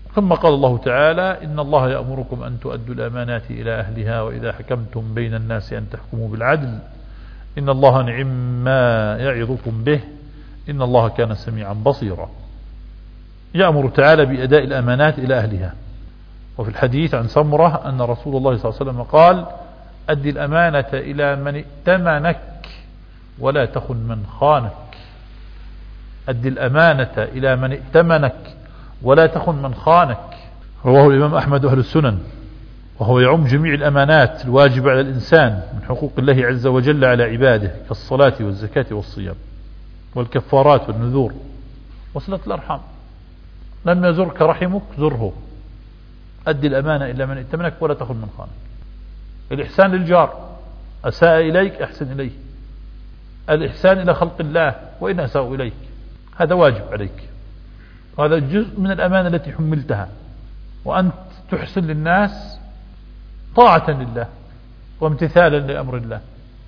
ثم قال الله تعالى: إن الله يأمركم أن تؤدوا الأمانات إلى أهلها وإذا حكمتم بين الناس أن تحكموا بالعدل إن الله نعم ما يعظكم به إن الله كان سميعا بصيرا. يأمر تعالى بأداء الأمانات إلى أهلها. وفي الحديث عن سمرة أن رسول الله صلى الله عليه وسلم قال: أد الأمانة إلى من ائتمنك ولا تخن من خانك. أد الأمانة إلى من ائتمنك ولا تخن من خانك. رواه الإمام أحمد أهل السنن. وهو يعم جميع الأمانات الواجبة على الإنسان من حقوق الله عز وجل على عباده كالصلاة والزكاة والصيام والكفارات والنذور وصلة الأرحام. لم يزرك رحمك زره. أدي الأمانة إلى من ائتمنك ولا تخن من خانك. الإحسان للجار، أساء إليك أحسن إليه. الإحسان إلى خلق الله وإن أساءوا إليك، هذا واجب عليك، وهذا جزء من الأمانة التي حملتها. وأنت تحسن للناس طاعة لله وامتثالا لأمر الله،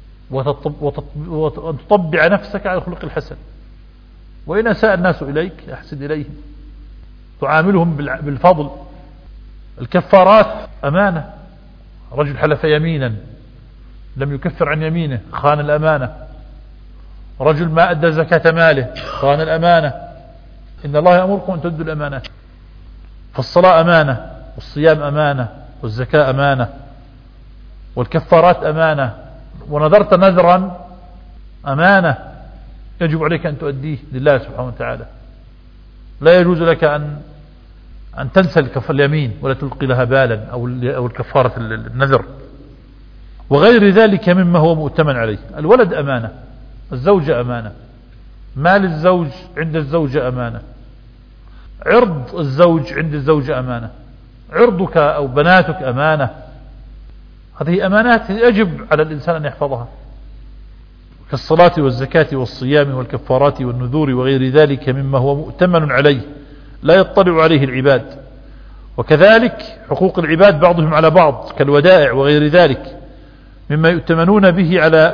وأن تطبع نفسك على الخلق الحسن. وإن أساء الناس إليك أحسن إليهم، تعاملهم بالفضل. الكفارات أمانة. رجل حلف يمينا لم يكفر عن يمينه خان الأمانة. رجل ما أدى زكاة ماله خان الأمانة. إن الله يأمركم أن تؤدوا الأمانات. فالصلاة أمانة، والصيام أمانة، والزكاة أمانة، والكفارات أمانة. ونذرت نذرا أمانة يجب عليك أن تؤديه لله سبحانه وتعالى. لا يجوز لك أن تنسى اليمين ولا تلقي لها بالا أو الكفارة النذر وغير ذلك مما هو مؤتمن عليه. الولد أمانة، الزوجة أمانة، مال الزوج عند الزوجة أمانة، عرض الزوج عند الزوجة أمانة، عرضك أو بناتك أمانة. هذه أمانات يجب على الإنسان أن يحفظها كالصلاة والزكاة والصيام والكفارات والنذور وغير ذلك مما هو مؤتمن عليه لا يطلع عليه العباد. وكذلك حقوق العباد بعضهم على بعض كالودائع وغير ذلك مما يؤتمنون به على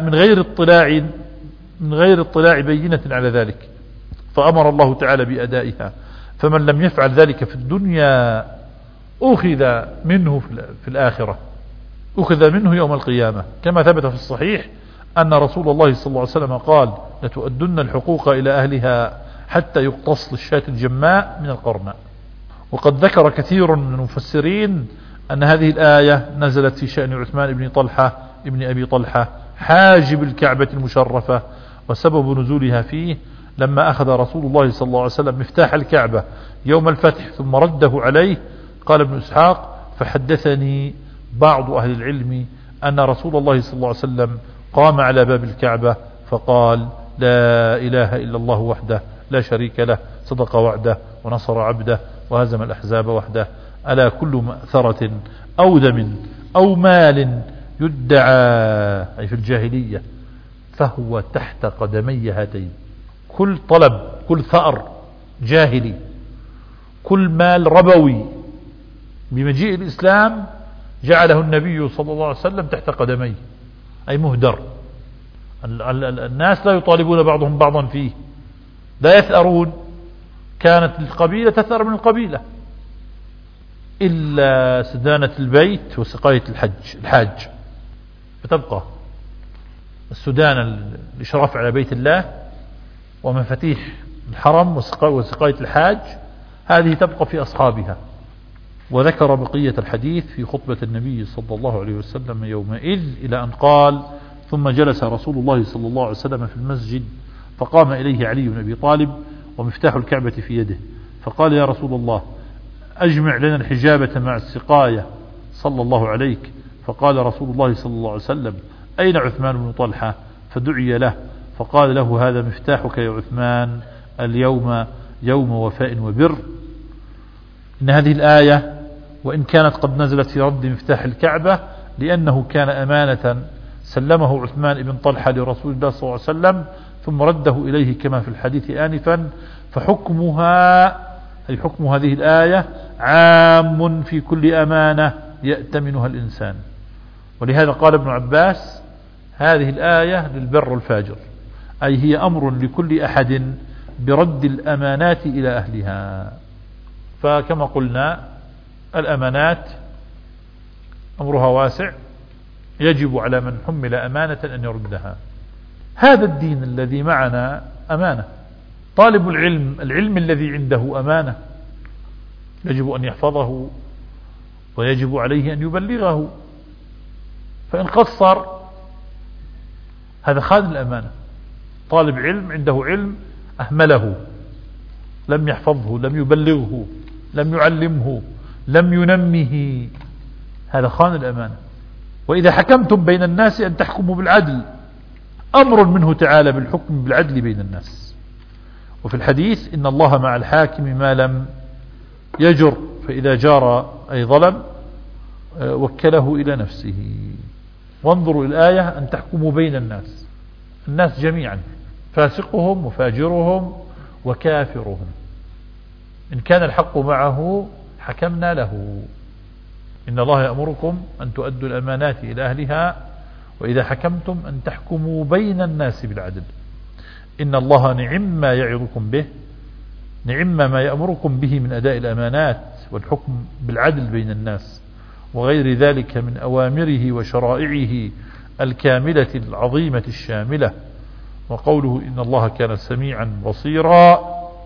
من غير اطلاع بينة على ذلك، فأمر الله تعالى بأدائها. فمن لم يفعل ذلك في الدنيا أخذ منه في الآخرة، أخذ منه يوم القيامة، كما ثبت في الصحيح أن رسول الله صلى الله عليه وسلم قال: لتؤدن الحقوق إلى أهلها حتى يقتص للشاة الجماء من القرناء. وقد ذكر كثير من المفسرين أن هذه الآية نزلت في شأن عثمان بن طلحة ابن أبي طلحة حاجب الكعبة المشرفة، وسبب نزولها فيه لما أخذ رسول الله صلى الله عليه وسلم مفتاح الكعبة يوم الفتح ثم رده عليه. قال ابن إسحاق: فحدثني بعض أهل العلم أن رسول الله صلى الله عليه وسلم قام على باب الكعبة فقال: لا إله إلا الله وحده لا شريك له صدق وعده ونصر عبده وهزم الأحزاب وحده. ألا كل مأثرة أو دم أو مال يدعى أي في الجاهلية فهو تحت قدمي هاتين. كل طلب، كل ثأر جاهلي، كل مال ربوي بمجيء الإسلام جعله النبي صلى الله عليه وسلم تحت قدميه، أي مهدر. الناس لا يطالبون بعضهم بعضا فيه، لا يثأرون. كانت القبيلة تثأر من القبيلة إلا سدانة البيت وسقاية الحاج، فتبقى السدانة الإشراف على بيت الله ومفاتيح الحرم وسقاية الحاج، هذه تبقى في أصحابها. وذكر بقية الحديث في خطبة النبي صلى الله عليه وسلم يومئذ إلى أن قال: ثم جلس رسول الله صلى الله عليه وسلم في المسجد فقام إليه علي بن أبي طالب ومفتاح الكعبة في يده فقال: يا رسول الله أجمع لنا الحجابة مع السقاية صلى الله عليك. فقال رسول الله صلى الله عليه وسلم: أين عثمان بن طلحة؟ فدعي له فقال له: هذا مفتاحك يا عثمان، اليوم يوم وفاء وبر. إن هذه الآية وإن كانت قد نزلت في رد مفتاح الكعبة لأنه كان أمانة سلمه عثمان بن طلحة لرسول الله صلى الله عليه وسلم ثم رده إليه كما في الحديث آنفا، فحكمها أي حكم هذه الآية عام في كل أمانة يأتمنها الإنسان. ولهذا قال ابن عباس: هذه الآية للبر والفاجر، أي هي أمر لكل أحد برد الأمانات إلى أهلها. فكما قلنا الأمانات أمرها واسع، يجب على من حمل أمانة أن يردها. هذا الدين الذي معنا أمانة. طالب العلم الذي عنده أمانة يجب أن يحفظه، ويجب عليه أن يبلغه، فإن قصر هذا خان الأمانة. طالب علم عنده علم أهمله، لم يحفظه، لم يبلغه، لم يعلمه، لم ينمه، هذا خان الأمانة. وإذا حكمتم بين الناس أن تحكموا بالعدل، أمر منه تعالى بالحكم بالعدل بين الناس. وفي الحديث إن الله مع الحاكم ما لم يجر، فإذا جار أي ظلم وكله إلى نفسه. وانظروا الآية أن تحكموا بين الناس جميعا، فاسقهم وفاجرهم وكافرهم، إن كان الحق معه حكمنا له. إن الله يأمركم أن تؤدوا الأمانات إلى أهلها، وإذا حكمتم أن تحكموا بين الناس بالعدل. إن الله نعم ما يعظكم به، نعم ما يأمركم به من أداء الأمانات والحكم بالعدل بين الناس وغير ذلك من أوامره وشرائعه الكاملة العظيمة الشاملة. وقوله إن الله كان سميعا بصيرا،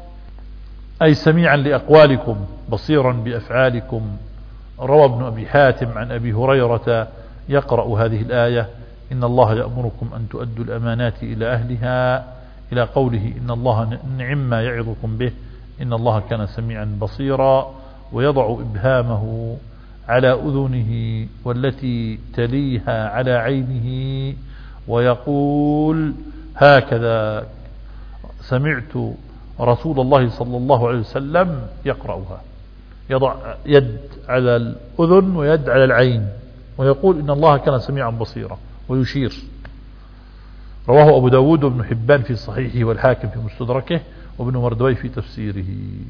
أي سميعا لأقوالكم بصيرا بأفعالكم. روى ابن أبي حاتم عن أبي هريرة يقرأ هذه الآية إن الله يأمركم أن تؤدوا الأمانات إلى أهلها إلى قوله إن الله نعم ما يعظكم به، إن الله كان سميعا بصيرا، ويضع إبهامه على أذنه والتي تليها على عينه ويقول هكذا سمعت رسول الله صلى الله عليه وسلم يقرأها. يضع يد على الأذن ويد على العين ويقول إن الله كان سميعا بصيرا ويشير. رواه أبو داود وابن حبان في صحيحه والحاكم في مستدركه وابن مردوي في تفسيره.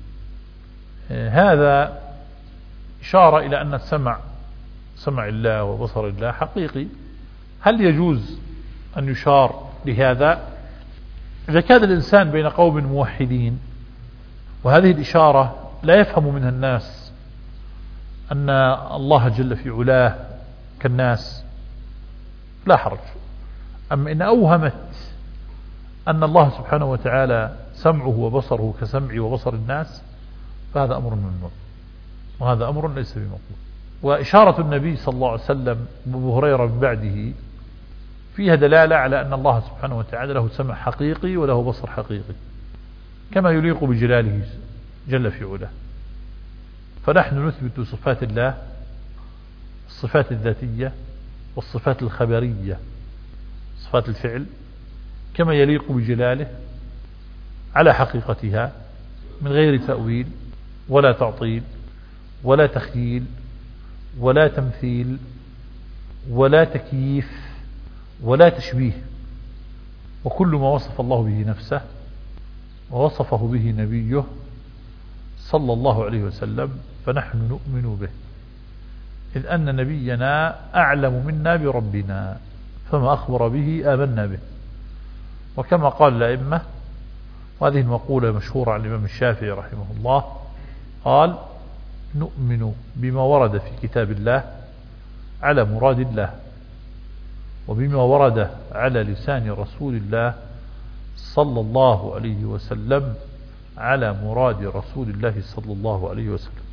هذا إشارة إلى أن السمع، سمع الله وبصر الله حقيقي. هل يجوز أن يشار لهذا؟ إذا كان الإنسان بين قوم موحدين وهذه الإشارة لا يفهم منها الناس أن الله جل في علاه كالناس لا حرج. أما إن أوهمت أن الله سبحانه وتعالى سمعه وبصره كسمع وبصر الناس فهذا أمر ممنوع، وهذا أمر ليس بمقبول. وإشارة النبي صلى الله عليه وسلم أبو هريرة من بعده فيها دلالة على أن الله سبحانه وتعالى له سمع حقيقي وله بصر حقيقي كما يليق بجلاله جل في علاه. فنحن نثبت صفات الله، الصفات الذاتية والصفات الخبرية، صفات الفعل كما يليق بجلاله على حقيقتها من غير تأويل ولا تعطيل ولا تخييل ولا تمثيل ولا تكييف ولا تشبيه. وكل ما وصف الله به نفسه ووصفه به نبيه صلى الله عليه وسلم فنحن نؤمن به، إذ أن نبينا أعلم منا بربنا، فما أخبر به آمنا به. وكما قال الأئمة، وهذه المقولة مشهورة عن الإمام الشافعي رحمه الله، قال نؤمن بما ورد في كتاب الله على مراد الله، وبما ورد على لسان رسول الله صلى الله عليه وسلم على مراد رسول الله صلى الله عليه وسلم.